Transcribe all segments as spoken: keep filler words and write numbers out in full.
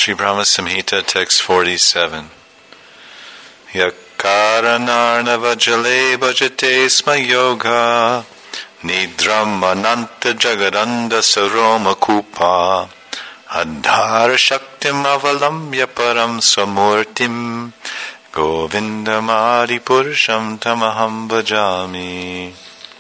Sri Brahma Samhita, text forty-seven. Yakaranarnava jale bhajate sma yoga nidram ananta jagaranda saroma kupa adhara shaktim avalamya param samurtim govindam adi purusham tamaham bhajami.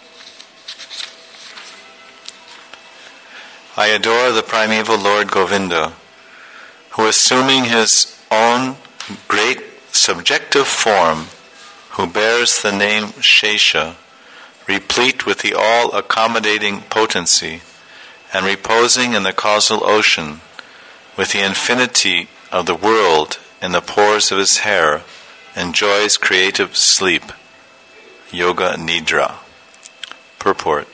I adore the primeval Lord Govinda, who, assuming his own great subjective form, who bears the name Shesha, replete with the all-accommodating potency, and reposing in the causal ocean, with the infinity of the world in the pores of his hair, enjoys creative sleep, Yoga Nidra. Purport.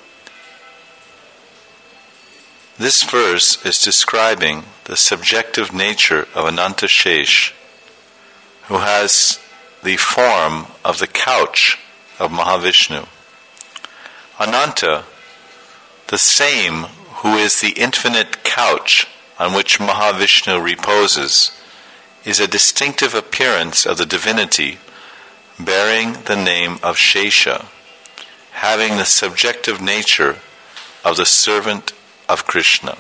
This verse is describing the subjective nature of Ananta Shesh, who has the form of the couch of Mahavishnu. Ananta, the same who is the infinite couch on which Mahavishnu reposes, is a distinctive appearance of the divinity bearing the name of Shesha, having the subjective nature of the servant of Krishna.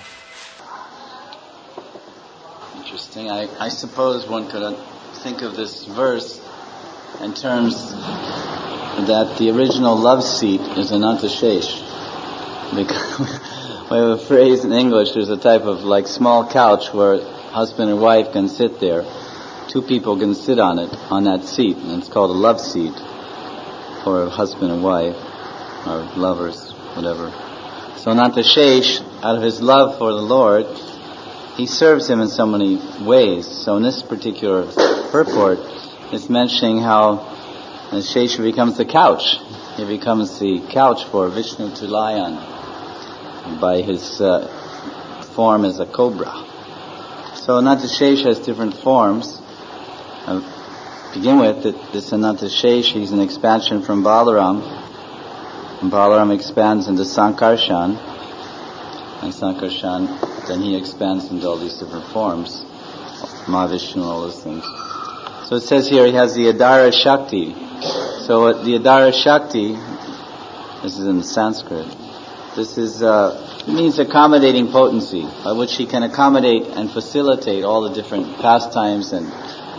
Interesting. I, I suppose one could think of this verse in terms that the original love seat is Ananta Shesh. Because we have a phrase in English, there's a type of like small couch where husband and wife can sit there. Two people can sit on it, on that seat, and it's called a love seat for a husband and wife, or lovers, whatever. So Ananta Shesh, out of his love for the Lord, he serves him in so many ways. So in this particular purport, it's mentioning how Shesha becomes the couch. He becomes the couch for Vishnu to lie on by his uh, form as a cobra. So Ananta Shesh has different forms. Uh, begin with, that this Ananta Shesh, he's an expansion from Balaram. And Balaram expands into Sankarshan, and Sankarshan, then he expands into all these different forms, Mahavishnu, all those things. So it says here he has the Adara Shakti. So uh, the Adara Shakti, this is in Sanskrit, this is uh, means accommodating potency, by which he can accommodate and facilitate all the different pastimes and,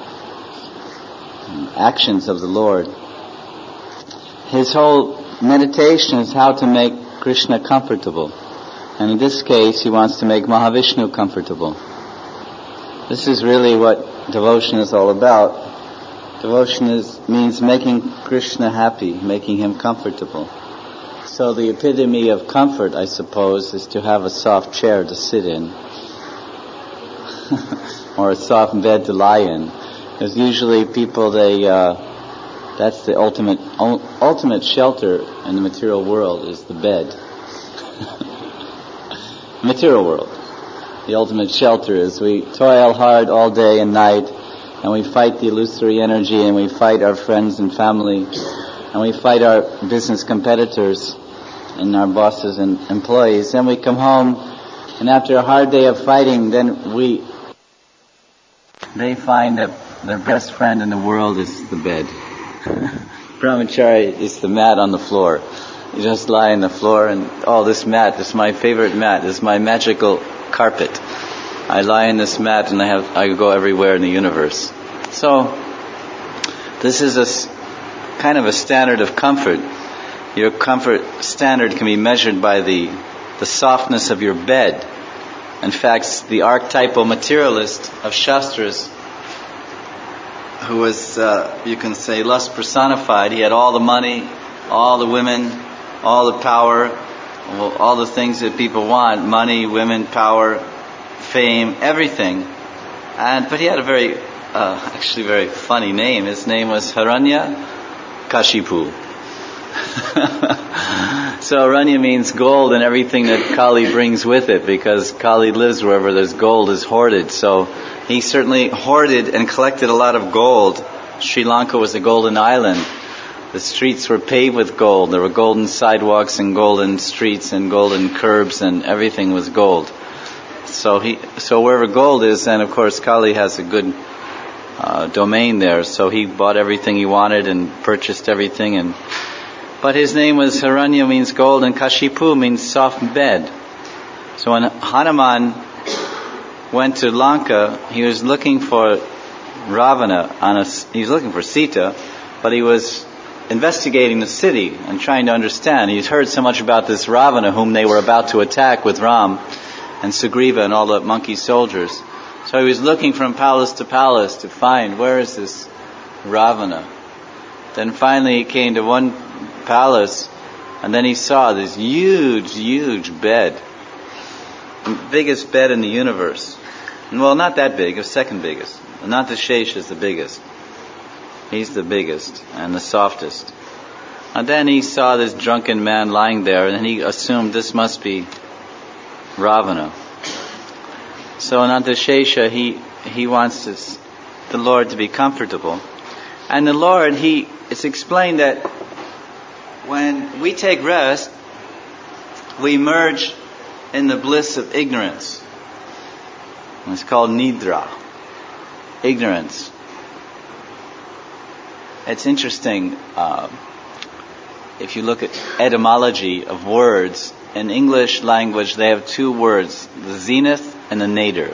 and actions of the Lord. His whole meditation is how to make Krishna comfortable. And in this case, he wants to make Mahavishnu comfortable. This is really what devotion is all about. Devotion is means making Krishna happy, making him comfortable. So the epitome of comfort, I suppose, is to have a soft chair to sit in, or a soft bed to lie in. Because usually people, they... Uh, That's the ultimate ultimate shelter in the material world, is the bed. Material world. The ultimate shelter is we toil hard all day and night, and we fight the illusory energy, and we fight our friends and family, and we fight our business competitors and our bosses and employees. Then we come home, and after a hard day of fighting, then we they find that their best friend in the world is the bed. Brahmachari is the mat on the floor. You just lie on the floor and, oh, this mat, this is my favorite mat, this is my magical carpet. I lie on this mat and I have I go everywhere in the universe. So, this is a kind of a standard of comfort. Your comfort standard can be measured by the, the softness of your bed. In fact, the archetypal materialist of Shastras, who was, uh, you can say, lust personified. He had all the money, all the women, all the power, all the things that people want, money, women, power, fame, everything. And but he had a very, uh, actually very funny name. His name was Haranya Kashipu. So Haranya means gold and everything that Kali brings with it, because Kali lives wherever there's gold is hoarded. So he certainly hoarded and collected a lot of gold. Sri Lanka was a golden island. The streets were paved with gold. There were golden sidewalks and golden streets and golden curbs, and everything was gold. So he, so wherever gold is, then of course Kali has a good uh, domain there. So he bought everything he wanted and purchased everything. And but his name was Hiranya, means gold, and Kashipu means soft bed. So when Hanuman went to Lanka, he was looking for Ravana on a, he was looking for Sita, but he was investigating the city and trying to understand. He'd heard so much about this Ravana whom they were about to attack with Ram and Sugriva and all the monkey soldiers. So he was looking from palace to palace to find, where is this Ravana? Then finally he came to one palace, and then he saw this huge, huge bed. The biggest bed in the universe. Well, not that big, it was second biggest. Anantashesha is the biggest. He's the biggest and the softest. And then he saw this drunken man lying there, and he assumed this must be Ravana. So Anantashesha, he he wants this, the Lord to be comfortable. And the Lord, he it's explained that when we take rest, we merge in the bliss of ignorance. And it's called nidra. Ignorance. It's interesting, uh, if you look at etymology of words, in English language they have two words, the zenith and the nadir.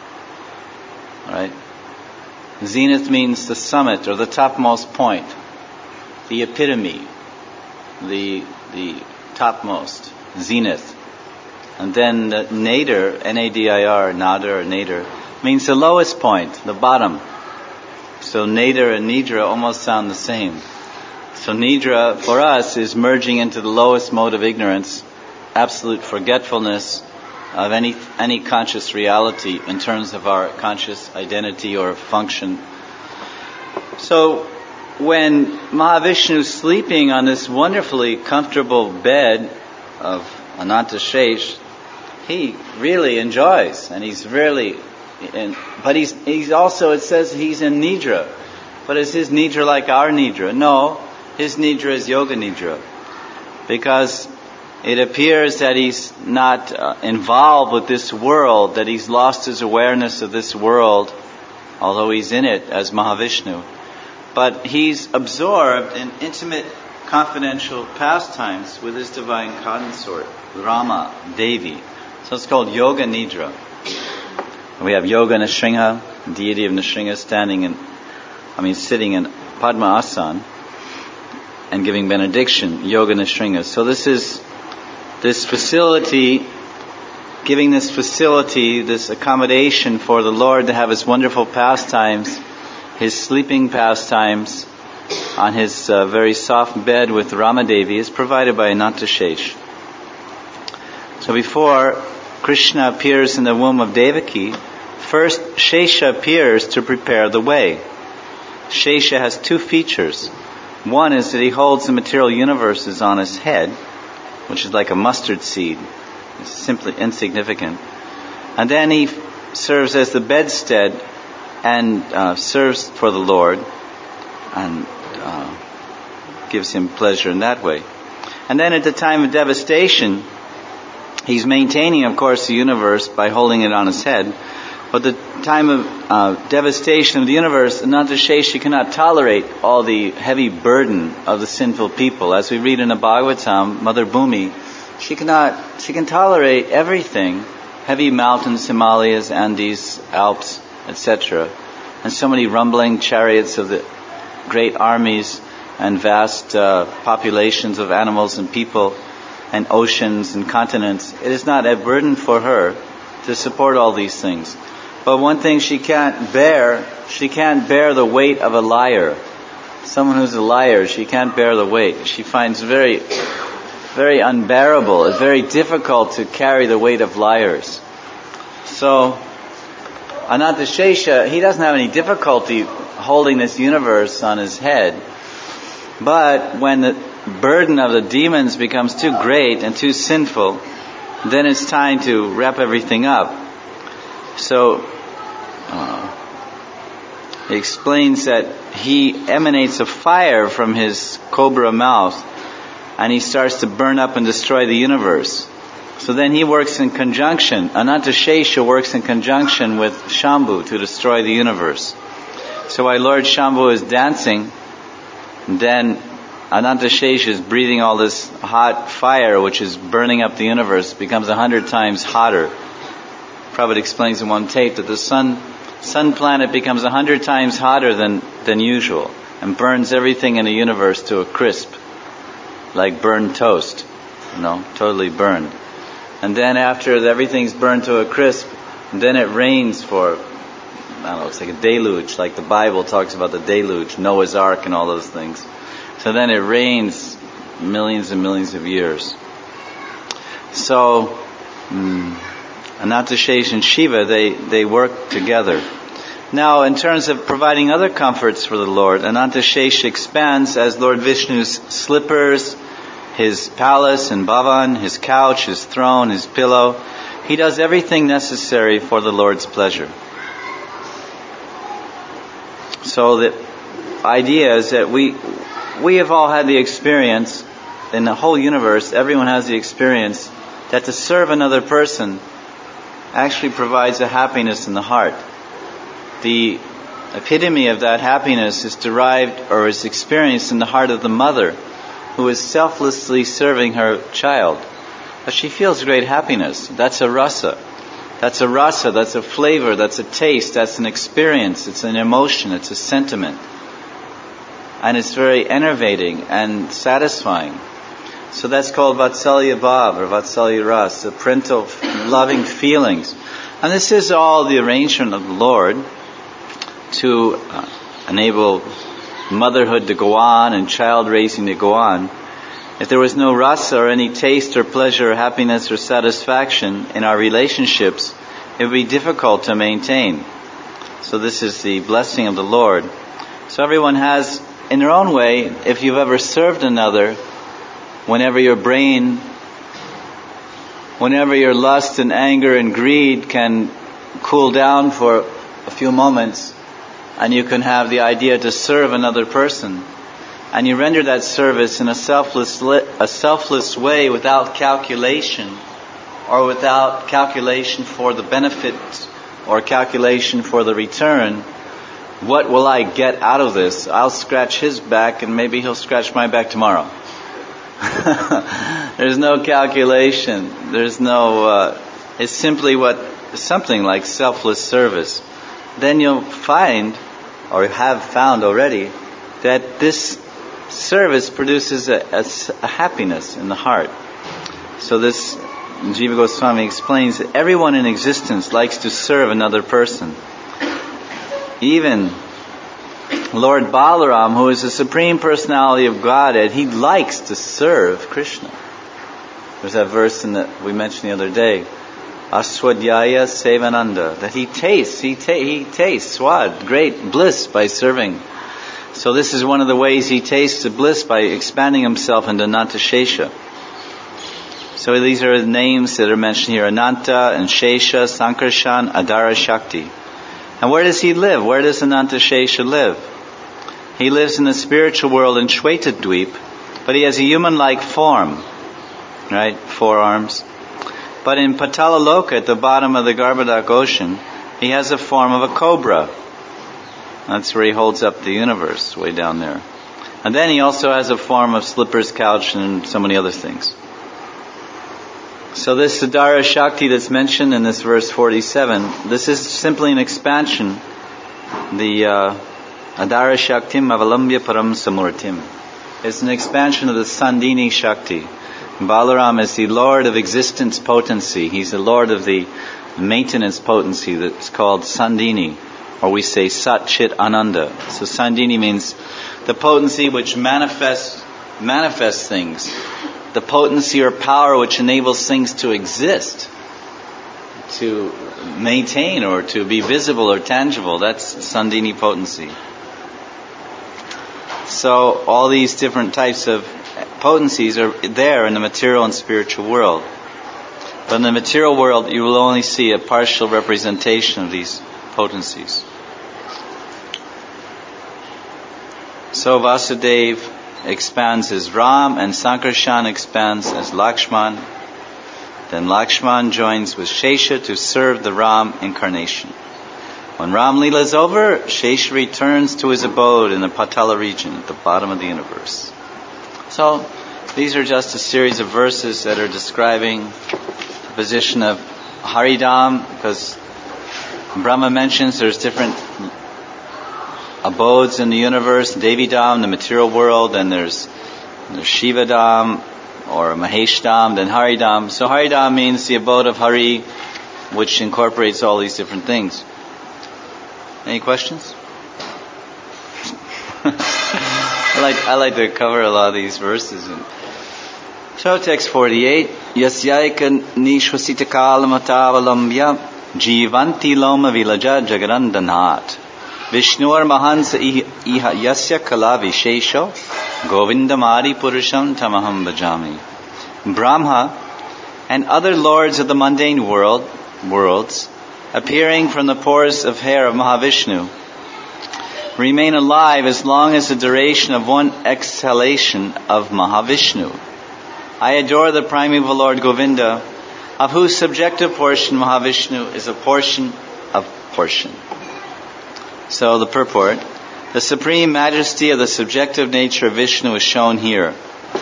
Alright? Zenith means the summit or the topmost point, the epitome, the the topmost, zenith. And then the nadir, N A D I R, nadir or nadir, means the lowest point, the bottom. So nadir and nidra almost sound the same. So nidra for us is merging into the lowest mode of ignorance, absolute forgetfulness of any any conscious reality in terms of our conscious identity or function. So when Mahavishnu is sleeping on this wonderfully comfortable bed of Anantashesh, he really enjoys, and he's really, in, but he's he's also, it says he's in nidra. But is his nidra like our nidra? No, his nidra is yoga nidra, because it appears that he's not uh, involved with this world, that he's lost his awareness of this world, although he's in it as Mahavishnu. But he's absorbed in intimate, confidential pastimes with his divine consort, Rama, Devi. So it's called Yoga Nidra. We have Yoga Nrsimha, deity of Nrsimha, standing in, I mean sitting in Padma Asana and giving benediction, Yoga Nrsimha. So this is this facility, giving this facility, this accommodation for the Lord to have his wonderful pastimes, his sleeping pastimes on his uh, very soft bed with Ramadevi is provided by Anantashesh. So before Krishna appears in the womb of Devaki, first Shesha appears to prepare the way. Shesha has two features. One is that he holds the material universes on his head, which is like a mustard seed. It's simply insignificant. And then he serves as the bedstead and uh, serves for the Lord and uh, gives him pleasure in that way. And then at the time of devastation, he's maintaining, of course, the universe by holding it on his head. But the time of uh, devastation of the universe, Anantasheshi cannot tolerate all the heavy burden of the sinful people. As we read in the Bhagavatam, Mother Bhumi, she cannot, she can tolerate everything, heavy mountains, Himalayas, Andes, Alps, et cetera, and so many rumbling chariots of the great armies and vast uh, populations of animals and people and oceans and continents. It is not a burden for her to support all these things. But one thing she can't bear, she can't bear the weight of a liar. Someone who's a liar, she can't bear the weight. She finds very, very unbearable. It's very difficult to carry the weight of liars. So, Anantashesha, he doesn't have any difficulty holding this universe on his head. But when the burden of the demons becomes too great and too sinful, then it's time to wrap everything up. So, uh, he explains that he emanates a fire from his cobra mouth, and he starts to burn up and destroy the universe. So then he works in conjunction. Anantashesha works in conjunction with Shambhu to destroy the universe. So while Lord Shambhu is dancing, then Anantashesha is breathing all this hot fire which is burning up the universe, becomes a hundred times hotter. Prabhupada explains in one tape that the sun sun planet becomes a hundred times hotter than, than usual and burns everything in the universe to a crisp, like burned toast, you know, totally burned. And then after everything's burned to a crisp, then it rains for, I don't know, it's like a deluge, like the Bible talks about the deluge, Noah's Ark and all those things. So then it rains millions and millions of years. So, um, Anantashesha and Shiva, they, they work together. Now, in terms of providing other comforts for the Lord, Anantashesha expands as Lord Vishnu's slippers, his palace and bhavan, his couch, his throne, his pillow. He does everything necessary for the Lord's pleasure. So the idea is that we we have all had the experience, in the whole universe, everyone has the experience that to serve another person actually provides a happiness in the heart. The epitome of that happiness is derived or is experienced in the heart of the mother who is selflessly serving her child. But she feels great happiness. That's a rasa. That's a rasa, that's a flavor, that's a taste, that's an experience, it's an emotion, it's a sentiment. And it's very enervating and satisfying. So that's called Vatsalya Bhav or Vatsalya Ras, the parental loving feelings. And this is all the arrangement of the Lord to uh, enable motherhood to go on and child raising to go on. If there was no rasa or any taste or pleasure or happiness or satisfaction in our relationships, it would be difficult to maintain. So this is the blessing of the Lord. So everyone has, in their own way, if you've ever served another, whenever your brain, whenever your lust and anger and greed can cool down for a few moments, and you can have the idea to serve another person, and you render that service in a selfless a selfless way without calculation or without calculation for the benefit or calculation for the return, what will I get out of this? I'll scratch his back and maybe he'll scratch my back tomorrow. There's no calculation. There's no, uh, it's simply what, something like selfless service. Then you'll find, or have found already, that this service produces a, a, a happiness in the heart. So this, Jiva Goswami explains that everyone in existence likes to serve another person. Even Lord Balaram, who is the Supreme Personality of Godhead, he likes to serve Krishna. There's that verse in that we mentioned the other day, Aswadhyaya Sevananda, that he tastes, he, ta- he tastes swad, great bliss by serving. So this is one of the ways he tastes the bliss, by expanding himself into Anantashesha. So these are the names that are mentioned here, Ananta and Shesha, Sankarshan, Adara Shakti. And where does he live? Where does Anantashesha live? He lives in the spiritual world in Shwetadweep, but he has a human-like form, right? Four arms. But in Patalaloka, at the bottom of the Garbhodak ocean, he has a form of a cobra. That's where he holds up the universe, way down there. And then he also has a form of slipper's couch and so many other things. So this Adara Shakti that's mentioned in this verse forty-seven, this is simply an expansion. The uh, Adara Shaktim Avalambya Param Samurtim. It's an expansion of the Sandini Shakti. Balaram is the Lord of existence potency. He's the Lord of the maintenance potency that's called Sandini. Or we say Sat Chit Ananda. So Sandini means the potency which manifests manifests things. The potency or power which enables things to exist, to maintain or to be visible or tangible. That's Sandini potency. So all these different types of potencies are there in the material and spiritual world. But in the material world, you will only see a partial representation of these potencies. So Vasudeva expands as Ram, and Sankarshan expands as Lakshman. Then Lakshman joins with Shesha to serve the Ram incarnation. When Ram Leela is over, Shesha returns to his abode in the Patala region at the bottom of the universe. So, these are just a series of verses that are describing the position of Haridam, because Brahma mentions there's different abodes in the universe, Devidam, the material world, and there's, there's Shivadam or Maheshdam, then Haridam. So Haridam means the abode of Hari, which incorporates all these different things. Any questions? I like I like to cover a lot of these verses. So text forty-eight, Yasyaika nishvasita kalamatavalamya jivanti loma vilaja jagarandanat Vishnur mahansa iha yasya kala vishesho govindamari purusham tamaham bhajami. Brahma and other lords of the mundane world worlds appearing from the pores of hair of Mahavishnu remain alive as long as the duration of one exhalation of Mahavishnu. I adore the primeval Lord Govinda, of whose subjective portion Mahavishnu is a portion of portion. So the purport, the supreme majesty of the subjective nature of Vishnu is shown here.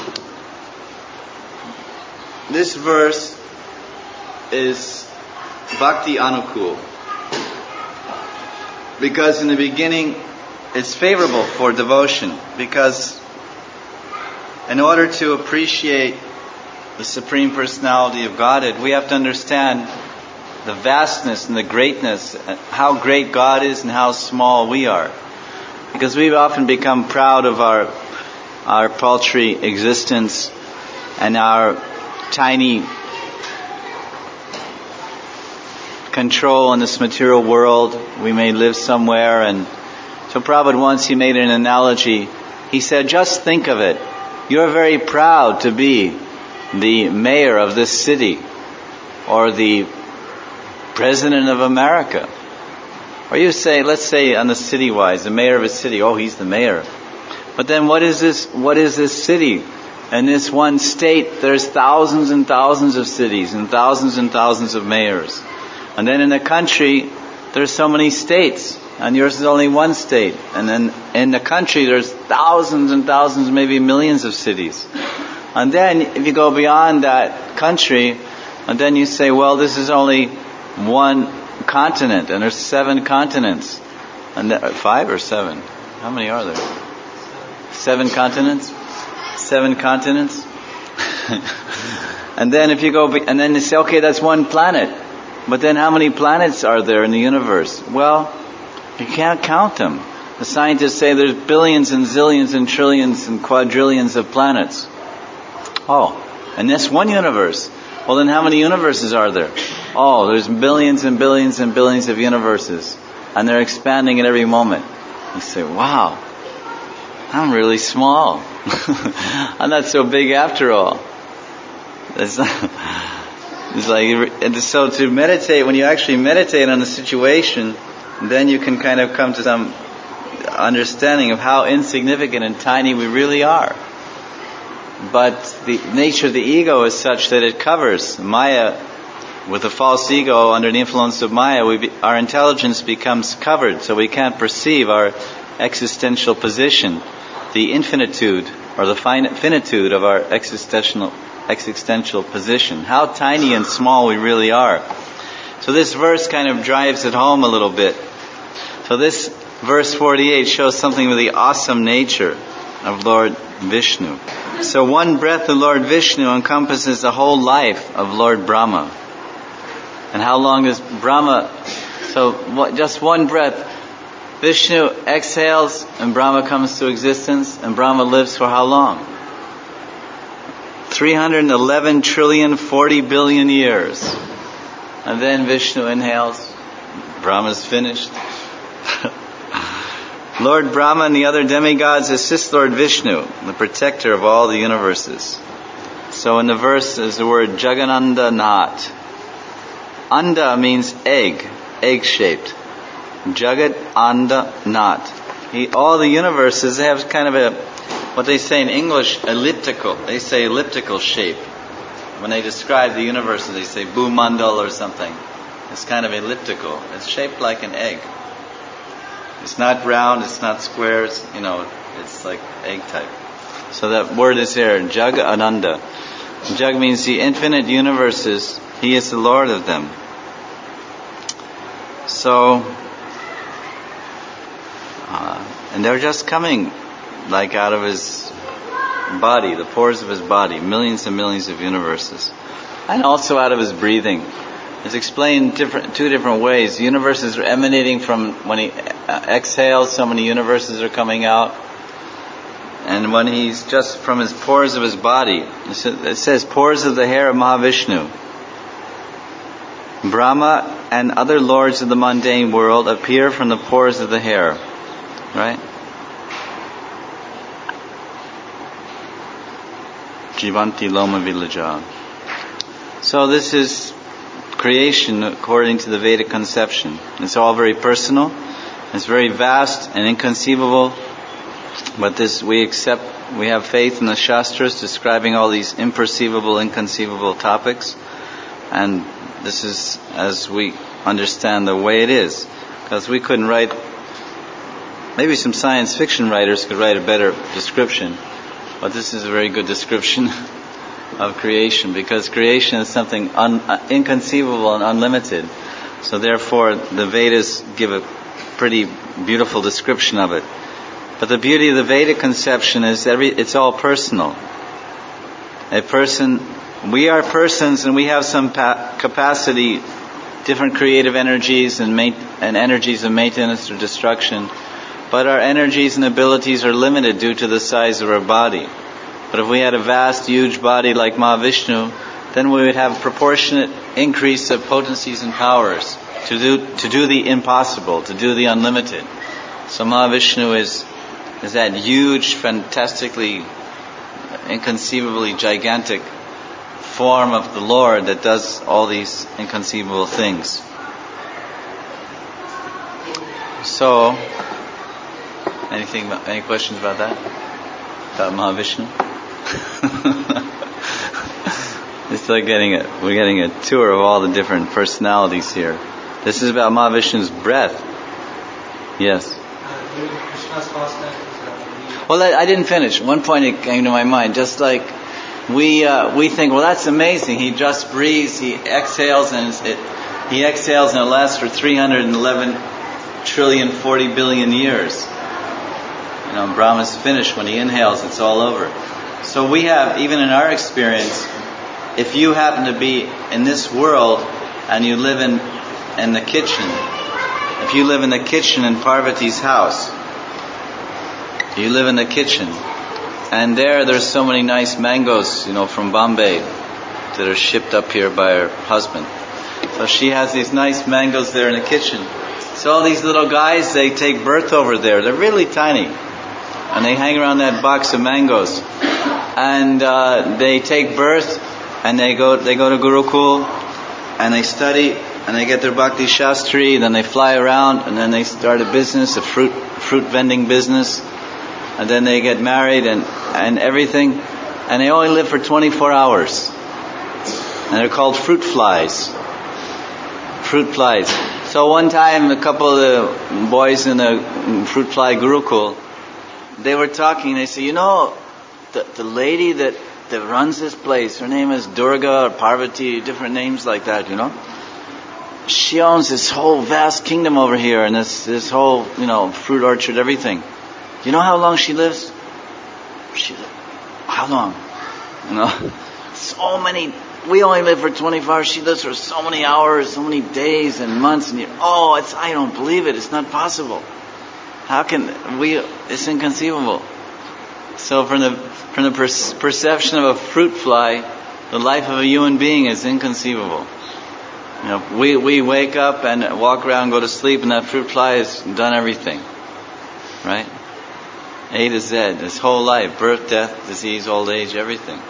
This verse is Bhakti Anukul, because in the beginning it's favorable for devotion, because in order to appreciate the Supreme Personality of Godhead, we have to understand the vastness and the greatness, how great God is and how small we are. Because we've often become proud of our our paltry existence and our tiny control in this material world. We may live somewhere, and so Prabhupada once he made an analogy. He said, just think of it. You're very proud to be the mayor of this city, or the president of America. Or you say, let's say on the city-wise, the mayor of a city, oh, he's the mayor. But then what is this, what is this city? In this one state, there's thousands and thousands of cities and thousands and thousands of mayors. And then in a country, there's so many states, and yours is only one state. And then in the country, there's thousands and thousands, maybe millions of cities. And then if you go beyond that country, and then you say, well, this is only one continent, and there's seven continents. And that, five or seven? How many are there? Seven continents? Seven continents? And then if you go, and then you say, okay, that's one planet. But then how many planets are there in the universe? Well, you can't count them. The scientists say there's billions and zillions and trillions and quadrillions of planets. Oh, and this one universe. Well, then how many universes are there? Oh, there's billions and billions and billions of universes. And they're expanding at every moment. You say, wow, I'm really small. I'm not so big after all. It's, it's like, and so to meditate, when you actually meditate on the situation, then you can kind of come to some understanding of how insignificant and tiny we really are. But the nature of the ego is such that it covers Maya. With the false ego, under the influence of Maya, we be, our intelligence becomes covered, so we can't perceive our existential position, the infinitude or the finitude of our existential existential position, how tiny and small we really are. So this verse kind of drives it home a little bit. So this verse forty-eight shows something of the awesome nature of Lord Vishnu. So one breath of Lord Vishnu encompasses the whole life of Lord Brahma. And how long does Brahma, so what, just one breath, Vishnu exhales and Brahma comes to existence, and Brahma lives for how long? three hundred eleven trillion forty billion years. And then Vishnu inhales, Brahma's finished. Lord Brahma and the other demigods assist Lord Vishnu, the protector of all the universes. So in the verse is the word Jagananda Nath. Anda means egg, egg-shaped. Jagat Anda Nath. He, all the universes, they have kind of a, what they say in English, elliptical. They say elliptical shape. when they describe the universe, they say Bhumandal or something. It's kind of elliptical. It's shaped like an egg. It's not round, it's not square, it's, you know, it's like egg type. So that word is here, Jag Ananda. Jag means the infinite universes. He is the Lord of them. So, uh, and they're just coming like out of his body, the pores of his body, millions and millions of universes. And also out of his breathing. It's explained different, two different ways. Universes are emanating from, when he exhales, so many universes are coming out. And when he's just from his pores of his body, it says pores of the hair of Mahavishnu. Brahma and other lords of the mundane world appear from the pores of the hair. Right? Jivanti Loma Vilaja. So this is creation according to the Vedic conception. It's all very personal. It's very vast and inconceivable. But this, we accept, we have faith in the Shastras describing all these imperceivable, inconceivable topics. And this is, as we understand, the way it is. Because we couldn't write, maybe some science fiction writers could write a better description. But this is a very good description of creation, because creation is something un, inconceivable and unlimited. So therefore, the Vedas give a pretty beautiful description of it. But the beauty of the Vedic conception is every, it's all personal. A person, we are persons and we have some pa- capacity, different creative energies and, ma- and energies of maintenance or destruction. But our energies and abilities are limited due to the size of our body. But if we had a vast, huge body like Mahavishnu, then we would have proportionate increase of potencies and powers to do to do the impossible, to do the unlimited. So Mahavishnu is is that huge, fantastically, inconceivably gigantic form of the Lord that does all these inconceivable things. So, anything? Any questions about that? About Mahavishnu? It's like getting a, we're getting a tour of all the different personalities here. This is about Mahavishnu's breath. Yes. Well, I, I didn't finish. One point it came to my mind. Just like we uh, we think, well, that's amazing. He just breathes. He exhales, and it he exhales, and it lasts for three hundred eleven trillion forty billion years. You know, Brahma's finished. When he inhales, it's all over. So we have, even in our experience, if you happen to be in this world and you live in in the kitchen, if you live in the kitchen in Parvati's house, you live in the kitchen, and there there's so many nice mangoes, you know, from Bombay that are shipped up here by her husband. So she has these nice mangoes there in the kitchen. So all these little guys, they take birth over there. They're really tiny, and they hang around that box of mangoes, and uh, they take birth, and they go they go to Gurukul, and they study, and they get their Bhakti Shastri. Then they fly around, and then they start a business, a fruit fruit vending business. And then they get married and, and everything. And they only live for twenty-four hours. And they're called fruit flies. Fruit flies. So one time, a couple of the boys in the fruit fly Gurukul, they were talking. They said, you know, the, the lady that, that runs this place, her name is Durga or Parvati, different names like that, you know. She owns this whole vast kingdom over here, and this, this whole, you know, fruit orchard, everything. You know how long she lives? She, how long? You know, so many. We only live for twenty-four hours. She lives for so many hours, so many days and months and years. Oh, it's I don't believe it. It's not possible. How can we? It's inconceivable. So from the from the per- perception of a fruit fly, the life of a human being is inconceivable. You know, we we wake up and walk around, go to sleep, and that fruit fly has done everything, right? A to Z, his whole life, birth, death, disease, old age, everything.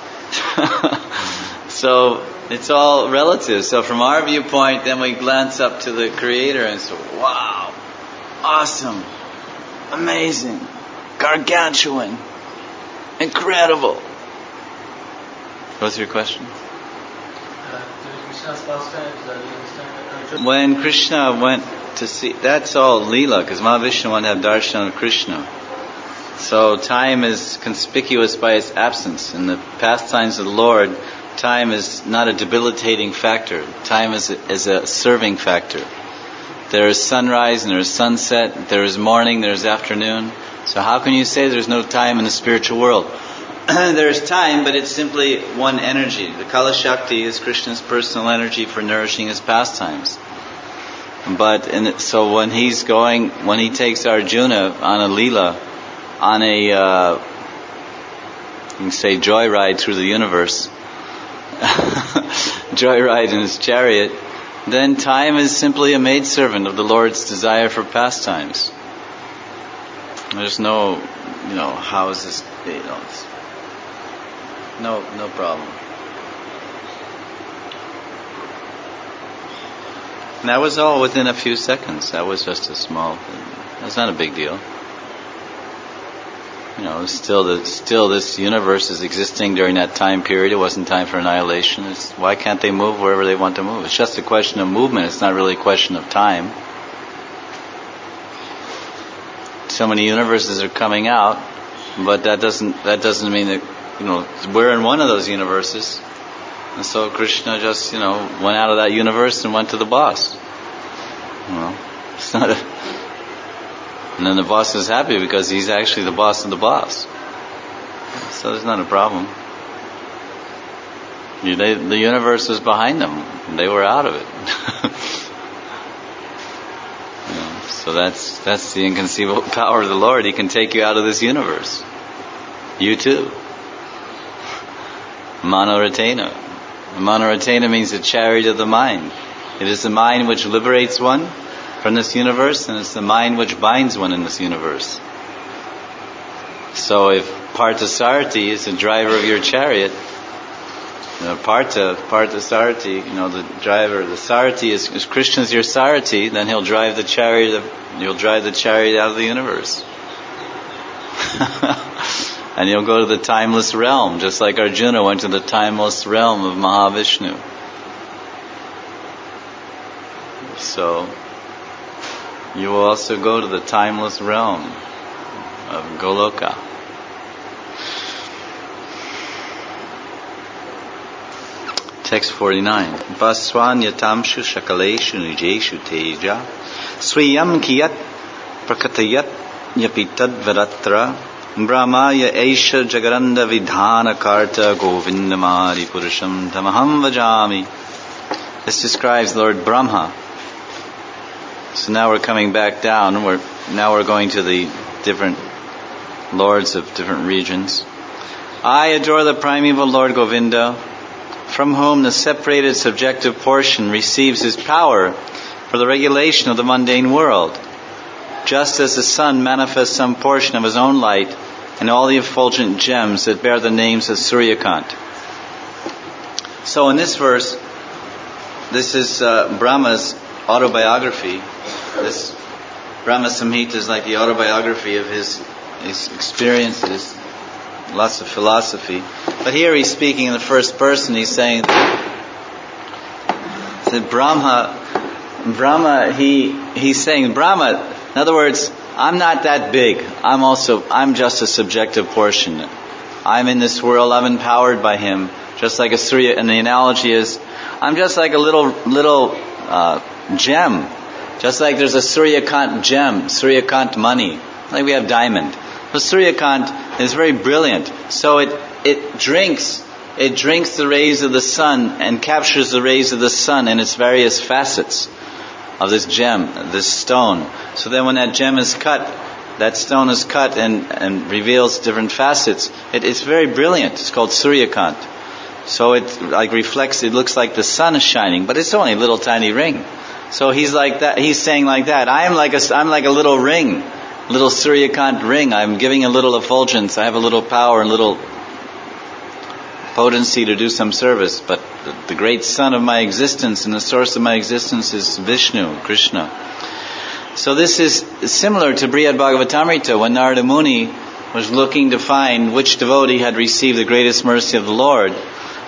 So it's all relative. So from our viewpoint, then we glance up to the Creator and say, wow, awesome, amazing, gargantuan, incredible. What's your question? Krishna's pastimes, I understand. When Krishna went to see, that's all Leela, because Mahavishnu wanted to have darshan of Krishna. So time is conspicuous by its absence. In the pastimes of the Lord, time is not a debilitating factor. Time is a, is a serving factor. There is sunrise and there is sunset, there is morning, there is afternoon. So how can you say there's no time in the spiritual world? There is time, but it's simply one energy. The Kala Shakti is Krishna's personal energy for nourishing his pastimes. But in it, so when he's going, when he takes Arjuna on a Leela, on a, uh, you can say joyride through the universe, joyride in his chariot, then time is simply a maidservant of the Lord's desire for pastimes. There's no, you know, how is this, you know, it's no, no problem. And that was all within a few seconds. That was just a small thing. That's not a big deal. You know, still, the, still this universe is existing during that time period. It wasn't time for annihilation. It's, why can't they move wherever they want to move? It's just a question of movement. It's not really a question of time. So many universes are coming out, but that doesn't that doesn't mean that, you know, we're in one of those universes. And so Krishna just, you know, went out of that universe and went to the boss. You know, it's not a... And then the boss is happy because he's actually the boss of the boss. So there's not a problem. You, they, the universe was behind them. They were out of it. You know, so that's that's the inconceivable power of the Lord. He can take you out of this universe. You too. Manoratena. Manoratena means the chariot of the mind. It is the mind which liberates one from this universe, and it's the mind which binds one in this universe. So if Parthasarathi is the driver of your chariot, you know, Partha, Parthasarathi, you know, the driver, the Sarathi is, is Krishna's your Sarathi, then he'll drive the chariot of, you'll drive the chariot out of the universe. And you'll go to the timeless realm, just like Arjuna went to the timeless realm of Mahavishnu. So you will also go to the timeless realm of Goloka. Text forty-nine. Vaswanyatamshu shakaleshu nijeshu teja swiyam kiyat prakatayat yapitad varatra brahmaya esha jagaranda vidhana karta govindamari purusham tamaham vajami. This describes Lord Brahma. So now we're coming back down. We're now we're going to the different lords of different regions. I adore the primeval Lord Govinda, from whom the separated subjective portion receives his power for the regulation of the mundane world, just as the sun manifests some portion of his own light in all the effulgent gems that bear the names of Suryakant. So in this verse, this is uh, Brahma's autobiography. This Brahma Samhita is like the autobiography of his, his experiences, lots of philosophy. But here he's speaking in the first person. He's saying that Brahma, Brahma, he he's saying Brahma. In other words, I'm not that big. I'm also I'm just a subjective portion. I'm in this world. I'm empowered by him, just like a Surya. And the analogy is, I'm just like a little little uh, gem. Just like there's a Suryakant gem, Suryakant money, like we have diamond. But Suryakant is very brilliant, so it it drinks it drinks the rays of the sun and captures the rays of the sun in its various facets of this gem, this stone. So then when that gem is cut, that stone is cut and, and reveals different facets. It, it's very brilliant. It's called Suryakant. So it like reflects, it looks like the sun is shining, but it's only a little tiny ring. So he's like that. He's saying like that. I am like a, I'm like a little ring, little Suryakant ring. I'm giving a little effulgence. I have a little power and little potency to do some service. But the, the great sun of my existence and the source of my existence is Vishnu, Krishna. So this is similar to Brihad Bhagavatamrita, when Narada Muni was looking to find which devotee had received the greatest mercy of the Lord.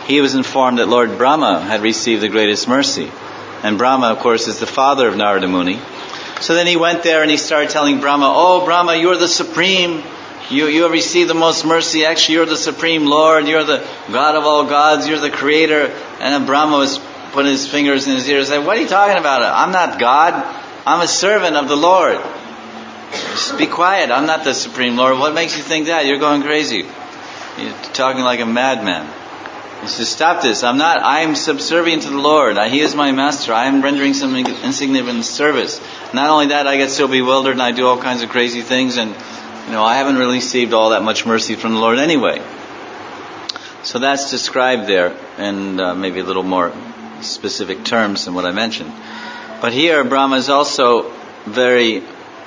he was informed that Lord Brahma had received the greatest mercy. And Brahma, of course, is the father of Narada Muni. So then he went there and he started telling Brahma, "Oh, Brahma, you're the supreme. You, you have received the most mercy. Actually, you're the supreme Lord. You're the God of all gods. You're the creator." And then Brahma was putting his fingers in his ears and said, "What are you talking about? I'm not God. I'm a servant of the Lord. Just be quiet. I'm not the supreme Lord. What makes you think that? You're going crazy. You're talking like a madman." He says, "Stop this. I'm not. I'm subservient to the Lord. He is my master. I am rendering some insignificant service. Not only that, I get so bewildered and I do all kinds of crazy things, and you know, I haven't really received all that much mercy from the Lord anyway." So that's described there in uh, maybe a little more specific terms than what I mentioned. But here, Brahma is also very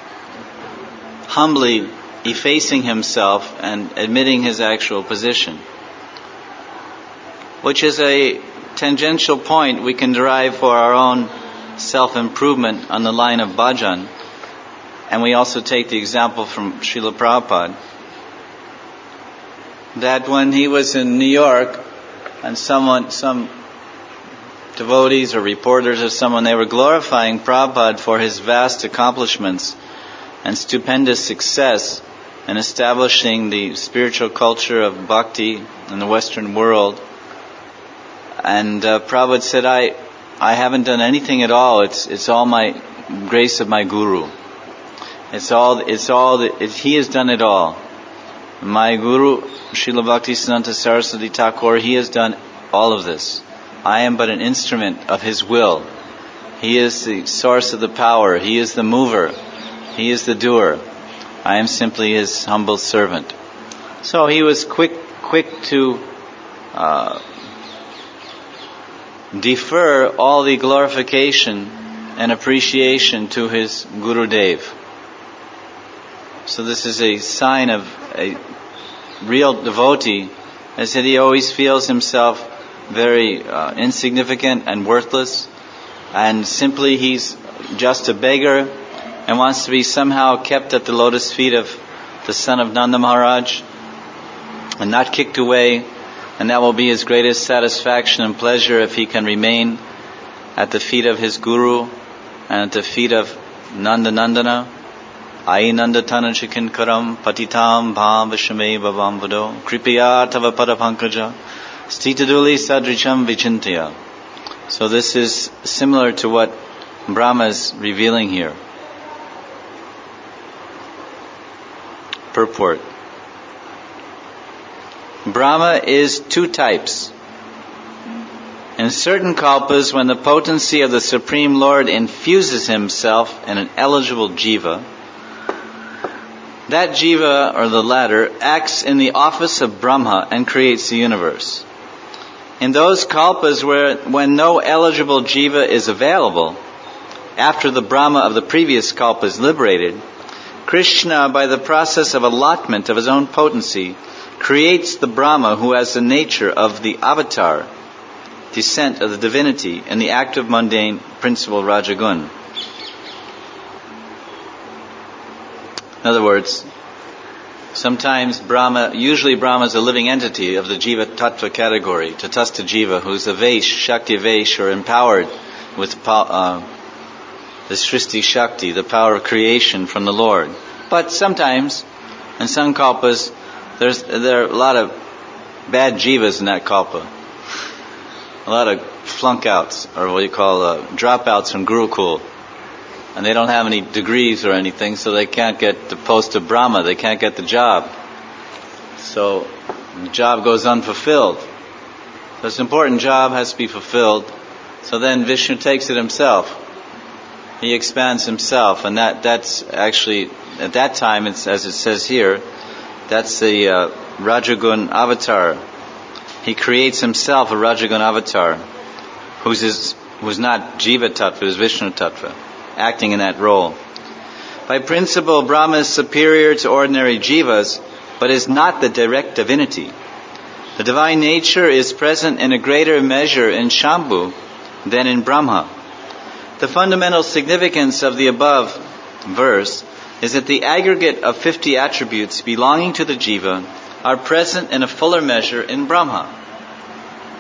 humbly effacing himself and admitting his actual position, which is a tangential point we can derive for our own self-improvement on the line of bhajan. And we also take the example from Srila Prabhupada, that when he was in New York and someone, some devotees or reporters or someone, they were glorifying Prabhupada for his vast accomplishments and stupendous success in establishing the spiritual culture of bhakti in the Western world. And uh, Prabhupada said, I I haven't done anything at all. It's it's all my grace of my Guru. It's all, it's all, it, he has done it all. My Guru, Srila Bhaktisiddhanta Saraswati Thakur, he has done all of this. I am but an instrument of his will. He is the source of the power. He is the mover. He is the doer. I am simply his humble servant. So he was quick, quick to uh, defer all the glorification and appreciation to his Gurudev. So this is a sign of a real devotee, as that he always feels himself very uh, insignificant and worthless, and simply he's just a beggar and wants to be somehow kept at the lotus feet of the son of Nanda Maharaj and not kicked away, and that will be his greatest satisfaction and pleasure if he can remain at the feet of his Guru and at the feet of Nanda Nandana. Ainanda tanachikin karam patitam bhav vishame bhavam vado kripaya tava parapankaja stitaduli sadricham vichintya. So this is similar to what Brahma is revealing here. Purport. Brahma is two types. In certain kalpas, when the potency of the Supreme Lord infuses himself in an eligible jiva, that jiva, or the latter, acts in the office of Brahma and creates the universe. In those kalpas where, when no eligible jiva is available, after the Brahma of the previous kalpa is liberated, Krishna, by the process of allotment of his own potency, creates the Brahma who has the nature of the avatar, descent of the divinity, in the active mundane principle Rajagun. In other words, sometimes Brahma, usually Brahma is a living entity of the Jiva Tattva category, Tatastha Jiva, who's a Vaish, Shakti Vaish, or empowered with uh, the Srishti Shakti, the power of creation from the Lord. But sometimes, in some kalpas, there's, there are a lot of bad jivas in that kalpa. A lot of flunk-outs, or what you call uh, dropouts from Gurukul. And they don't have any degrees or anything, so they can't get the post of Brahma. They can't get the job. So the job goes unfulfilled. This important job has to be fulfilled. So then Vishnu takes it himself. He expands himself, and that that's actually, at that time, it's, as it says here, that's the uh, Rajagun avatar. He creates himself a Rajagun avatar, who's, his, who's not Jiva Tattva, who's Vishnu Tattva, acting in that role. By principle, Brahma is superior to ordinary jivas, but is not the direct divinity. The divine nature is present in a greater measure in Shambhu than in Brahma. The fundamental significance of the above verse is that the aggregate of fifty attributes belonging to the jiva are present in a fuller measure in Brahma.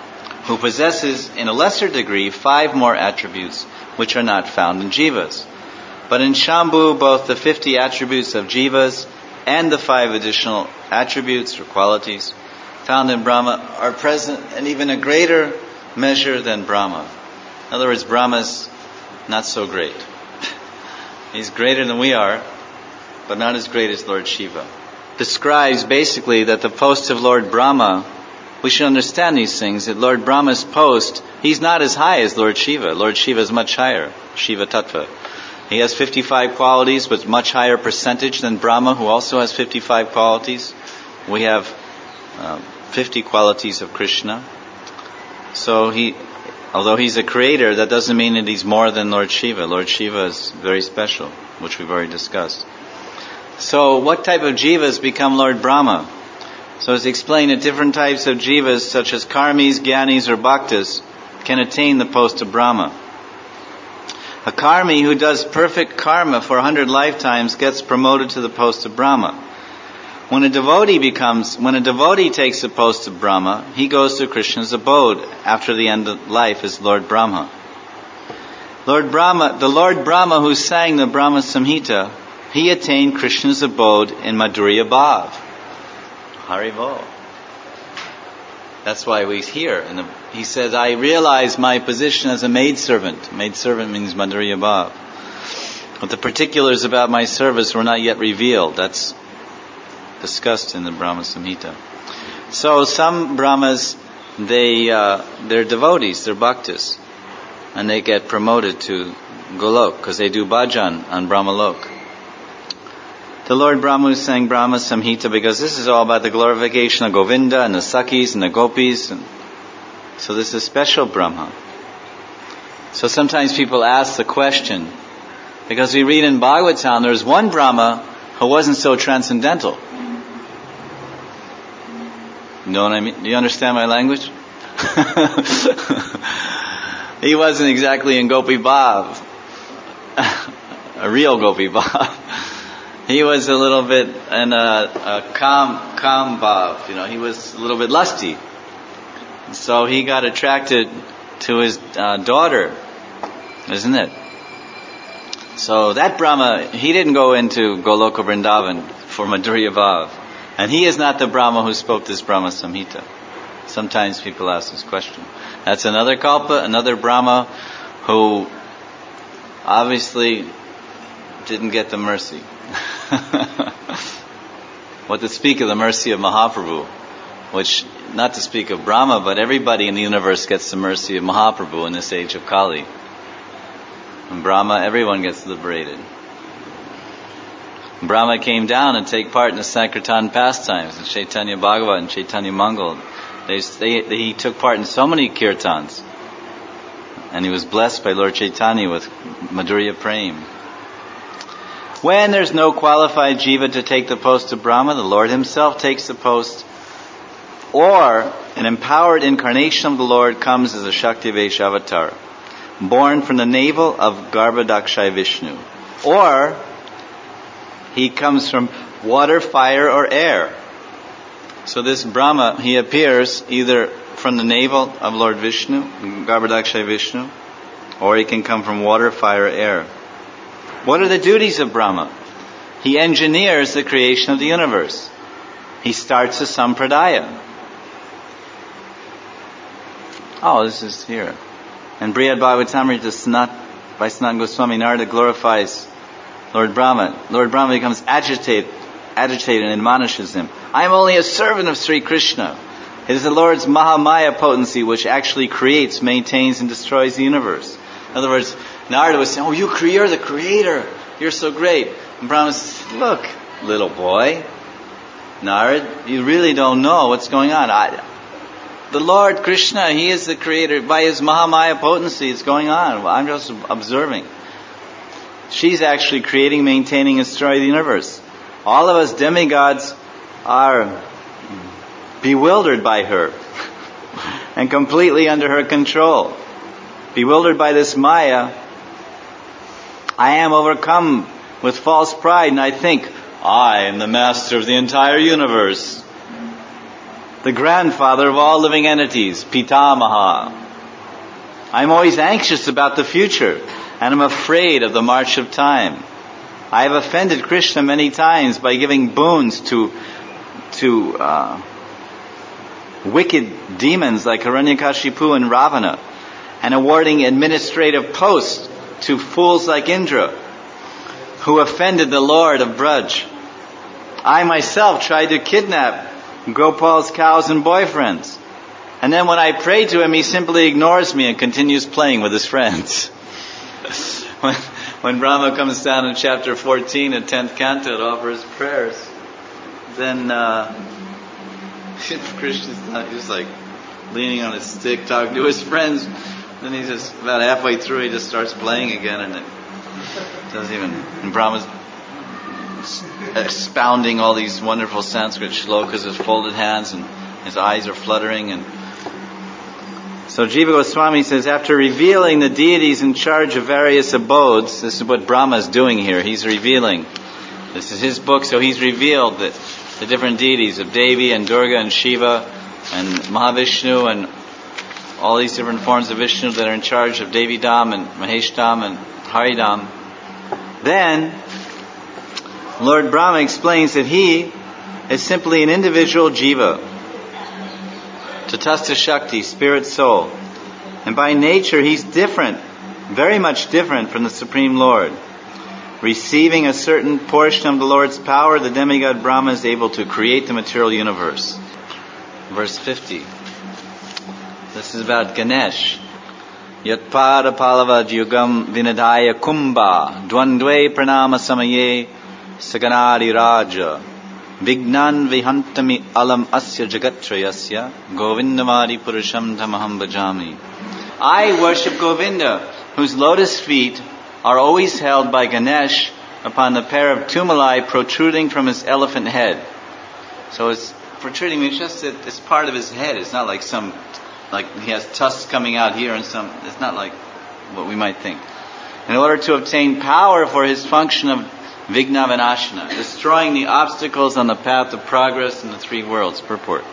who possesses in a lesser degree five more attributes which are not found in jivas. But in Shambhu, both the fifty attributes of jivas and the five additional attributes or qualities found in Brahma are present in even a greater measure than Brahma. In other words, Brahma's not so great. He's greater than we are, but not as great as Lord Shiva. Describes basically that the post of Lord Brahma, we should understand these things, that Lord Brahma's post, he's not as high as Lord Shiva. Lord Shiva is much higher, Shiva Tattva. He has fifty-five qualities, but much higher percentage than Brahma, who also has fifty-five qualities. We have uh, fifty qualities of Krishna. So he, although he's a creator, that doesn't mean that he's more than Lord Shiva. Lord Shiva is very special, which we've already discussed. So what type of jivas become Lord Brahma? So it's explained that different types of jivas, such as karmis, gyanis, or bhaktas, can attain the post of Brahma. A karmi who does perfect karma for a hundred lifetimes gets promoted to the post of Brahma. When a devotee becomes, when a devotee takes the post of Brahma, he goes to Krishna's abode after the end of life as Lord Brahma. Lord Brahma, the Lord Brahma who sang the Brahma Samhita, he attained Krishna's abode in Madhurya Bhav. Haribol. That's why we hear. And the, he says, I realize my position as a maidservant. Maidservant means Madhurya Bhav. But the particulars about my service were not yet revealed. That's discussed in the Brahma Samhita. So some Brahmas, they, uh, they're devotees, they're bhaktas. And they get promoted to Golok because they do bhajan on Brahmalok. The Lord Brahma sang Brahma Samhita because this is all about the glorification of Govinda and the Sakhis and the Gopis. And so this is special Brahma. So sometimes people ask the question, because we read in Bhagavatam, there's one Brahma who wasn't so transcendental. You know what I mean? Do you understand my language? He wasn't exactly in Gopi Bhav, a real Gopi Bhav. He was a little bit in a, a calm, calm bhav. You know, he was a little bit lusty. So he got attracted to his uh, daughter, isn't it? So that Brahma, he didn't go into Goloka Vrindavan for Madhurya Bhav. And he is not the Brahma who spoke this Brahma Samhita. Sometimes people ask this question. That's another kalpa, another Brahma who obviously didn't get the mercy. What to speak of the mercy of Mahaprabhu, which, not to speak of Brahma, but everybody in the universe gets the mercy of Mahaprabhu in this age of Kali. In Brahma, everyone gets liberated. Brahma came down and take part in the Sankirtan pastimes, in Chaitanya Bhagavat and Chaitanya Mangal. They, they, they, he took part in so many kirtans, and he was blessed by Lord Chaitanya with Madhurya Prem. When there's no qualified jiva to take the post of Brahma, the Lord himself takes the post, or an empowered incarnation of the Lord comes as a Shaktivesh avatar, born from the navel of Garbhodakshaya Vishnu. Or he comes from water, fire, or air. So this Brahma, he appears either from the navel of Lord Vishnu, Garbhodakshaya Vishnu, or he can come from water, fire, or air. What are the duties of Brahma? He engineers the creation of the universe. He starts a sampradaya. Oh, this is here. And Brihad Bhagavatamrita Sanat, by Sanatana Goswami, Narada glorifies Lord Brahma. Lord Brahma becomes agitated, agitated and admonishes him. I am only a servant of Sri Krishna. It is the Lord's Mahamaya potency which actually creates, maintains, and destroys the universe. In other words, Narada was saying, oh, you you're the creator. You're so great. And Brahma says, look, little boy, Narada, you really don't know what's going on. I, the Lord Krishna, He is the creator. By His Mahamaya potency, it's going on. I'm just observing. She's actually creating, maintaining, and destroying the universe. All of us demigods are bewildered by her and completely under her control. Bewildered by this Maya, I am overcome with false pride, and I think, I am the master of the entire universe. the grandfather of all living entities, Pitamaha. I'm always anxious about the future, and I'm afraid of the march of time. I have offended Krishna many times by giving boons to to uh, wicked demons like Hiranyakashipu and Ravana, and awarding administrative posts to fools like Indra, who offended the Lord of Braj. I myself tried to kidnap Gopal's cows and boyfriends. And then when I pray to him, he simply ignores me and continues playing with his friends. when, when Brahma comes down in chapter fourteen, in tenth canto, to offer his prayers, then uh, Krishna's not just like leaning on his stick, talking to his friends. Then he just, about halfway through, he just starts playing again, and it doesn't even, and Brahma's expounding all these wonderful Sanskrit shlokas with folded hands, and his eyes are fluttering. And so Jiva Goswami says, after revealing the deities in charge of various abodes, this is what Brahma is doing here. He's revealing. This is his book, so he's revealed that the different deities of Devi and Durga and Shiva and Mahavishnu and all these different forms of Vishnu that are in charge of Devi Dham and Mahesh Dham and Haridham. Then Lord Brahma explains that he is simply an individual jiva, Tatastha Shakti, spirit soul. And by nature he's different, very much different from the Supreme Lord. Receiving a certain portion of the Lord's power, the demigod Brahma is able to create the material universe. Verse fifty. This is about Ganesh. Yatpada palava yugam vinadaya kumbha dvandve pranama samaye saganadi raja vignan vihantami alam asya jagatrayasya govindamadi purusham tamaham bhajami. I worship Govinda, whose lotus feet are always held by Ganesh upon the pair of tumalai protruding from his elephant head. So it's protruding, it's just that it's part of his head. It's not like some, like he has tusks coming out here and some, it's not like what we might think. In order to obtain power for his function of Vigna Vinashana, destroying the obstacles on the path of progress in the three worlds. Purport.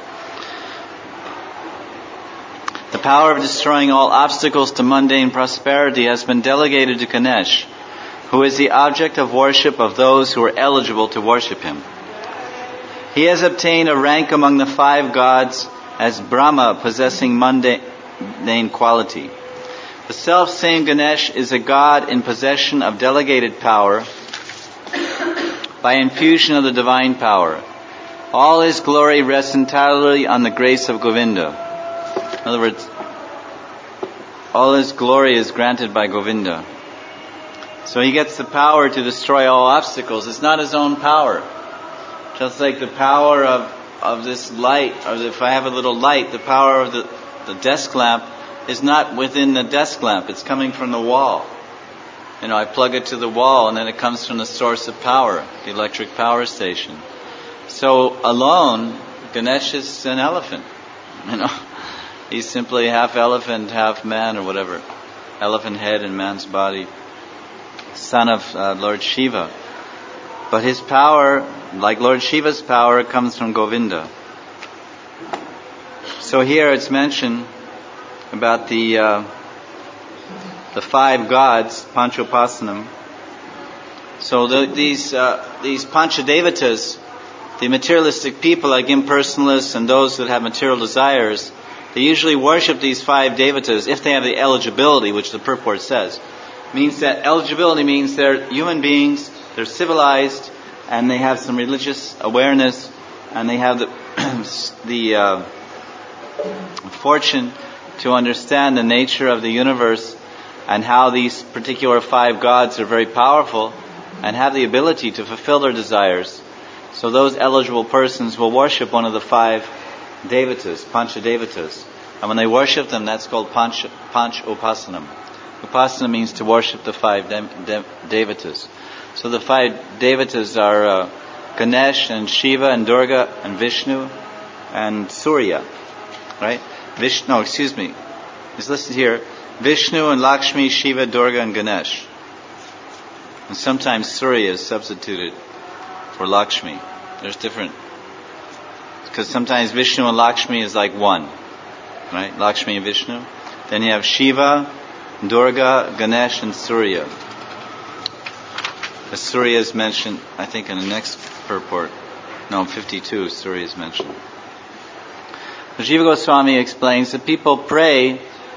The power of destroying all obstacles to mundane prosperity has been delegated to Ganesh, who is the object of worship of those who are eligible to worship him. He has obtained a rank among the five gods as Brahma, possessing mundane quality. The self-same Ganesh is a god in possession of delegated power by infusion of the divine power. All his glory rests entirely on the grace of Govinda. In other words, all his glory is granted by Govinda. So he gets the power to destroy all obstacles. It's not his own power. Just like the power of, of this light, or if I have a little light, the power of the, the desk lamp is not within the desk lamp. It's coming from the wall. You know, I plug it to the wall and then it comes from the source of power, the electric power station. So alone, Ganesh is an elephant. You know, he's simply half elephant, half man, or whatever. Elephant head and man's body. Son of uh, Lord Shiva. But his power, like Lord Shiva's power, comes from Govinda. So here it's mentioned about the uh, the five gods, Panchopasanam. So the, these uh, these Panchadevatas, the materialistic people like impersonalists and those that have material desires, they usually worship these five devatas if they have the eligibility, which the purport says. Means that eligibility means they're human beings, they're civilized, and they have some religious awareness, and they have the the uh, fortune to understand the nature of the universe and how these particular five gods are very powerful and have the ability to fulfill their desires. So those eligible persons will worship one of the five devatas, pancha devatas. And when they worship them, that's called panch, panch upasanam. Upasana means to worship the five de- de- devatas. So the five devatas are uh, Ganesh and Shiva and Durga and Vishnu and Surya. Right? Vishnu, no, excuse me. It's listed here. Vishnu and Lakshmi, Shiva, Durga and Ganesh. And sometimes Surya is substituted for Lakshmi. There's different because sometimes Vishnu and Lakshmi is like one, right? Lakshmi and Vishnu. Then you have Shiva, Durga, Ganesh, and Surya. The Surya is mentioned, I think, in the next purport. No, fifty-two, Surya is mentioned. Jiva Goswami explains that people pray.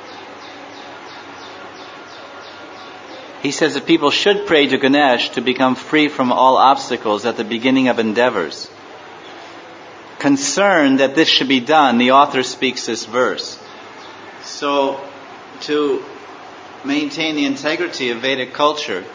He says that people should pray to Ganesh to become free from all obstacles at the beginning of endeavors. Concerned that this should be done, the author speaks this verse. So, to maintain the integrity of Vedic culture,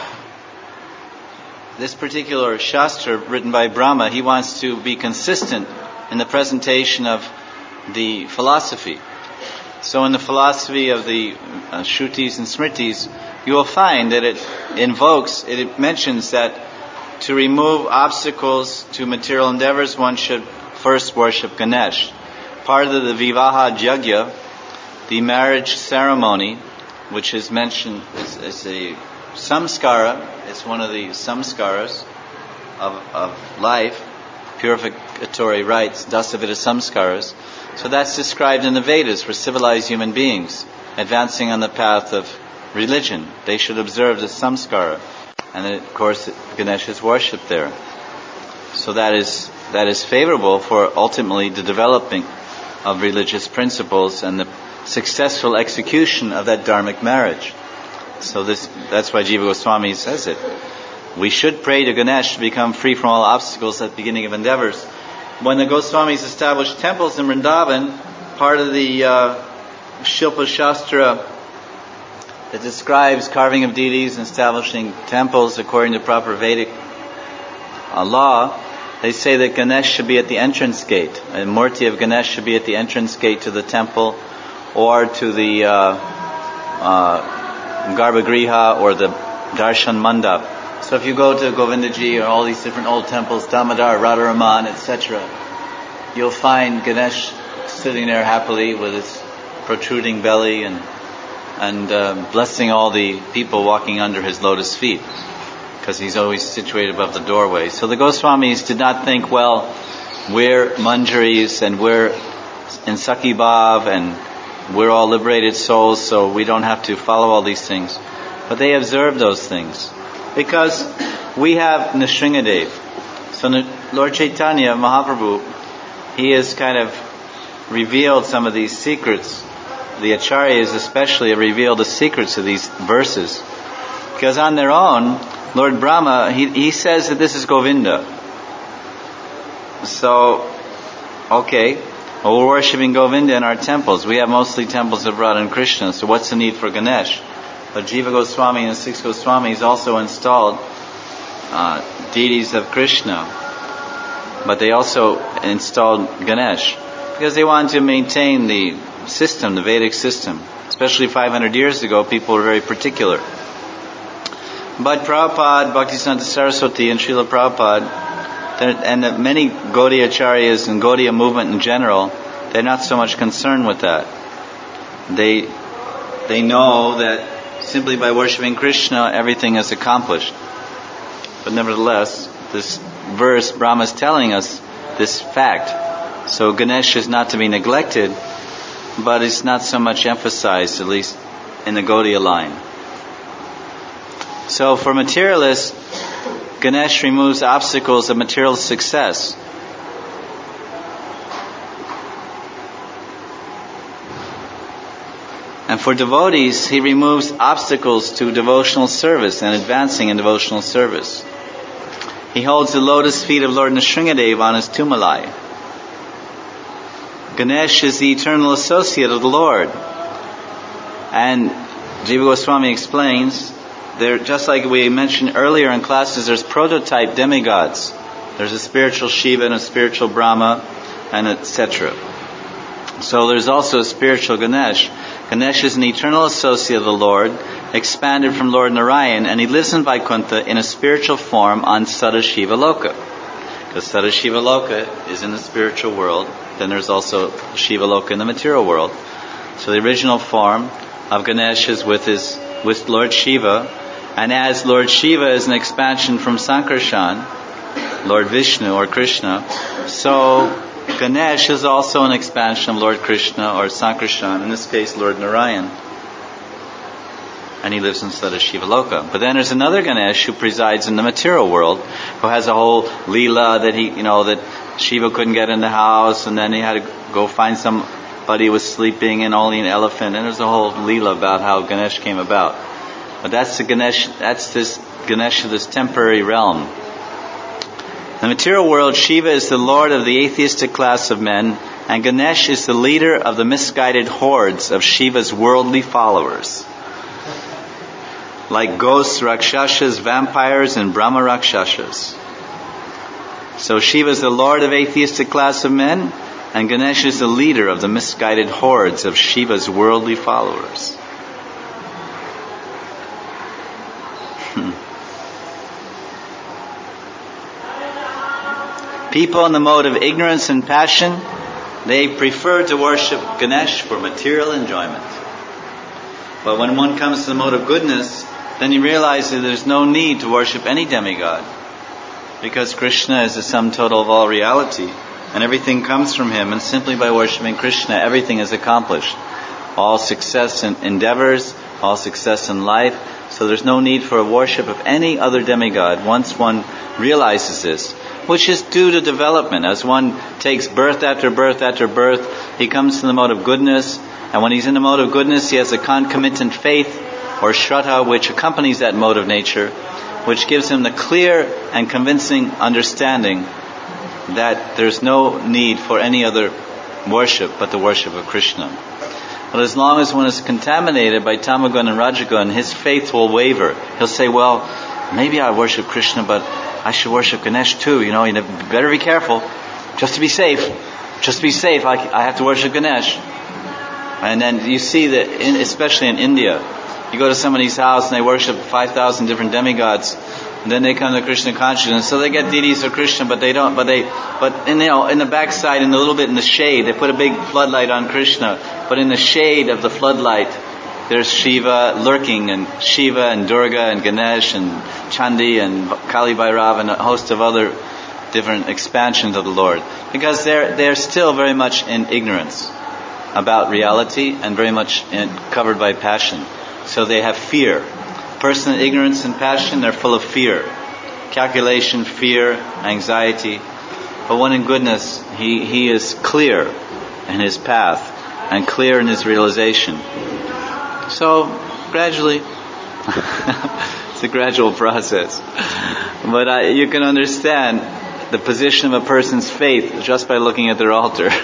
this particular Shastra written by Brahma, he wants to be consistent in the presentation of the philosophy. So in the philosophy of the uh, Shrutis and Smritis, you will find that it invokes, it mentions that to remove obstacles to material endeavors, one should first worship Ganesh. Part of the Vivaha Yajna, the marriage ceremony, which is mentioned as, as a samskara, it's one of the samskaras of, of life, purificatory rites, dasavita samskaras. So that's described in the Vedas for civilized human beings advancing on the path of religion. They should observe the samskara, and then, of course, Ganesh is worshipped there. So that is that is favorable for ultimately the developing of religious principles and the successful execution of that dharmic marriage. So this that's why Jiva Goswami says it. We should pray to Ganesh to become free from all obstacles at the beginning of endeavors. When the Goswamis established temples in Vrindavan, part of the uh, Shilpa Shastra that describes carving of deities and establishing temples according to proper Vedic uh, law, they say that Ganesh should be at the entrance gate. A Murti of Ganesh should be at the entrance gate to the temple or to the uh, uh, Garbhagriha or the Darshan Mandap. So if you go to Govindaji or all these different old temples, Damodar, Radharaman, et cetera, you'll find Ganesh sitting there happily with his protruding belly and and uh, blessing all the people walking under his lotus feet, because he's always situated above the doorway. So the Goswamis did not think, well, we're Manjaris and we're in Sakhi Bhav and we're all liberated souls, so we don't have to follow all these things. But they observed those things. Because we have Nrsingadev. So Lord Chaitanya Mahaprabhu, he has kind of revealed some of these secrets. The Acharyas especially have revealed the secrets of these verses. Because on their own, Lord Brahma, he, he says that this is Govinda. So, okay, well, we're worshipping Govinda in our temples. We have mostly temples of Radha and Krishna, so what's the need for Ganesh? But Jiva Goswami and the six Goswamis also installed uh, deities of Krishna. But they also installed Ganesh because they wanted to maintain the system, the Vedic system. Especially five hundred years ago, people were very particular. But Prabhupada, Bhaktisiddhanta Saraswati and Srila Prabhupada, and the many Gaudiya Acharyas and Gaudiya movement in general, they're not so much concerned with that. They they know that simply by worshipping Krishna, everything is accomplished. But nevertheless, this verse, Brahma is telling us this fact. So Ganesh is not to be neglected, but it's not so much emphasized, at least in the Gaudiya line. So for materialists, Ganesh removes obstacles of material success. And for devotees, he removes obstacles to devotional service and advancing in devotional service. He holds the lotus feet of Lord Nrsingadev on his tumalai. Ganesh is the eternal associate of the Lord. And Jiva Goswami explains, there, just like we mentioned earlier in classes, there's prototype demigods. There's a spiritual Shiva and a spiritual Brahma, and et cetera. So there's also a spiritual Ganesh. Ganesh is an eternal associate of the Lord, expanded from Lord Narayan, and he lives in Vaikuntha in a spiritual form on Sadashiva Loka. Because Sadashiva Loka is in the spiritual world, then there's also Shiva Loka in the material world. So the original form of Ganesh is with his with Lord Shiva, and as Lord Shiva is an expansion from Sankarshan, Lord Vishnu or Krishna, so Ganesh is also an expansion of Lord Krishna or Sankarshan, in this case Lord Narayan. And he lives in Sadashiva Loka. But then there's another Ganesh who presides in the material world, who has a whole Leela that he, you know, that Shiva couldn't get in the house, and then he had to go find somebody who was sleeping and only an elephant, and there's a whole Leela about how Ganesh came about. But that's the Ganesh, that's this Ganesh of this temporary realm. In the material world, Shiva is the lord of the atheistic class of men, and Ganesh is the leader of the misguided hordes of Shiva's worldly followers. Like ghosts, Rakshasas, vampires, and Brahma Rakshasas. So Shiva is the lord of atheistic class of men, and Ganesh is the leader of the misguided hordes of Shiva's worldly followers. Hmm. People in the mode of ignorance and passion, they prefer to worship Ganesh for material enjoyment. But when one comes to the mode of goodness, then you realize that there's no need to worship any demigod, because Krishna is the sum total of all reality, and everything comes from him, and simply by worshiping Krishna, everything is accomplished. All success in endeavors, all success in life, so there's no need for a worship of any other demigod once one realizes this, which is due to development. As one takes birth after birth after birth, he comes to the mode of goodness, and when he's in the mode of goodness, he has a concomitant faith, or shraddha, which accompanies that mode of nature, which gives him the clear and convincing understanding that there's no need for any other worship but the worship of Krishna. But as long as one is contaminated by tamagun and rajagun, his faith will waver. He'll say, well, maybe I worship Krishna, but I should worship Ganesh too. You know, you better be careful. Just to be safe. Just to be safe, I, I have to worship Ganesh. And then you see that, in, especially in India, you go to somebody's house and they worship five thousand different demigods, and then they come to Krishna consciousness. So they get deities of Krishna, but they don't. But they, but in you know, in the backside, in a little bit in the shade, they put a big floodlight on Krishna. But in the shade of the floodlight, there's Shiva lurking, and Shiva and Durga and Ganesh and Chandi and Kali Bhairav and a host of other different expansions of the Lord, because they're they're still very much in ignorance about reality and very much in, covered by passion. So they have fear. Person in ignorance and passion, they're full of fear. Calculation, fear, anxiety. But one in goodness, he, he is clear in his path and clear in his realization. So, gradually, it's a gradual process. But uh, you can understand the position of a person's faith just by looking at their altar. It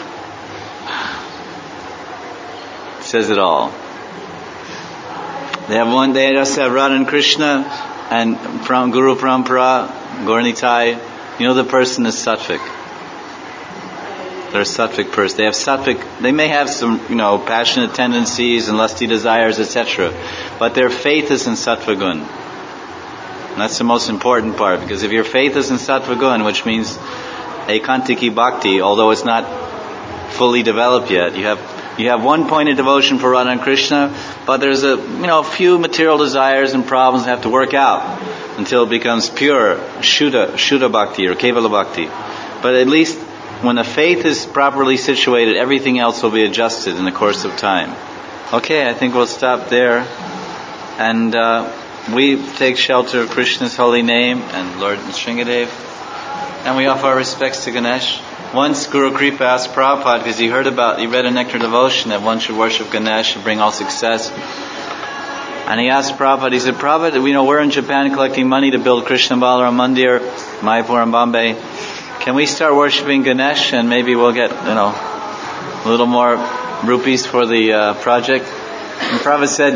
says it all. They have one, they just have Radha and Krishna, and from Guru Parampara, Gauranitai, you know the person is sattvic. They're a sattvic person. They have sattvic, they may have some, you know, passionate tendencies and lusty desires, et cetera. But their faith is in sattva gun. And that's the most important part, because if your faith is in sattva gun, which means ekantiki bhakti, although it's not fully developed yet, you have You have one point of devotion for Radha and Krishna, but there's a you know a few material desires and problems that have to work out until it becomes pure Shuddha, Shuddha Bhakti or Kevala Bhakti. But at least when the faith is properly situated, everything else will be adjusted in the course of time. Okay, I think we'll stop there. And uh, we take shelter of Krishna's holy name and Lord Nrsingadev. And we offer our respects to Ganesh. Once Guru Kripa asked Prabhupada, because he heard about, he read a Nectar Devotion that one should worship Ganesh and bring all success. And he asked Prabhupada, he said, Prabhupada, we know we're in Japan collecting money to build Krishna Balaram Mandir, Mayapur and Bombay. Can we start worshiping Ganesh and maybe we'll get, you know, a little more rupees for the uh, project? And Prabhupada said,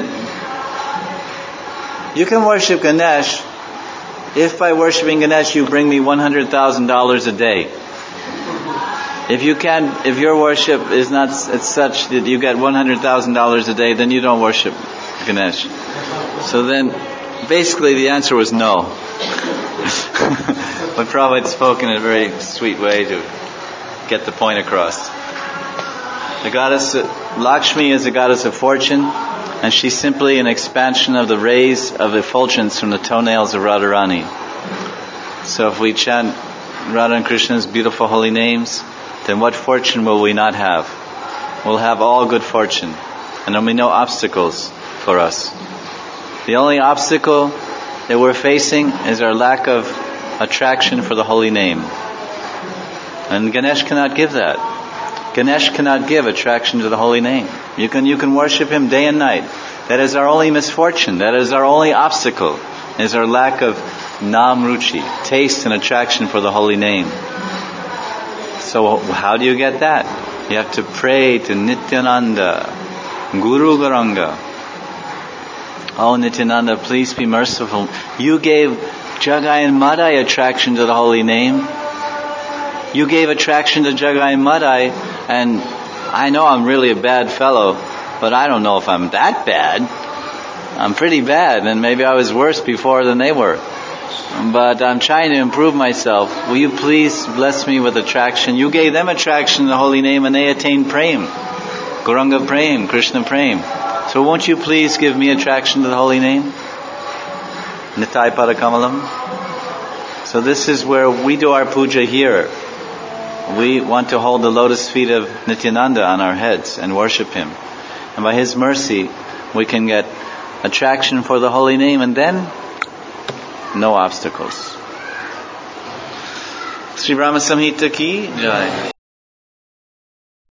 you can worship Ganesh if by worshiping Ganesh you bring me one hundred thousand dollars a day. If you can, if your worship is not it's such that you get one hundred thousand dollars a day, then you don't worship Ganesh. So then, basically the answer was no. But Prabhupada spoke in a very sweet way to get the point across. The goddess Lakshmi is the goddess of fortune, and she's simply an expansion of the rays of effulgence from the toenails of Radharani. So if we chant Radha and Krishna's beautiful holy names, then what fortune will we not have? We'll have all good fortune, and there'll be no obstacles for us. The only obstacle that we're facing is our lack of attraction for the holy name. And Ganesh cannot give that. Ganesh cannot give attraction to the holy name. You can you can worship him day and night. That is our only misfortune. That is our only obstacle. Is our lack of nam ruchi, taste and attraction for the holy name. So how do you get that? You have to pray to Nityananda, Guru Garanga. Oh Nityananda, please be merciful. You gave Jagai and Madai attraction to the holy name. You gave attraction to Jagai and Madai, and I know I'm really a bad fellow, but I don't know if I'm that bad. I'm pretty bad, and maybe I was worse before than they were. But I'm trying to improve myself. Will you please bless me with attraction? You gave them attraction to the holy name, and they attained Prem. Gauranga Prem, Krishna Prem. So won't you please give me attraction to the holy name? Nitai Padakamalam. So this is where we do our puja here. We want to hold the lotus feet of Nityananda on our heads and worship him. And by his mercy, we can get attraction for the holy name, and then no obstacles. Sri Brahma Samhita ki jai.